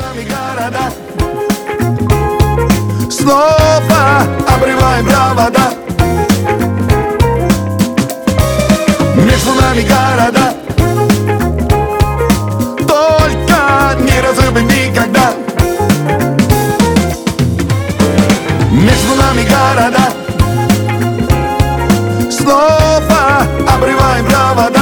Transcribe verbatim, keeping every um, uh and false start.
нами города, снова обрываем провода. Между нами города, только не разрывы никогда. Между нами города, снова обрываем провода.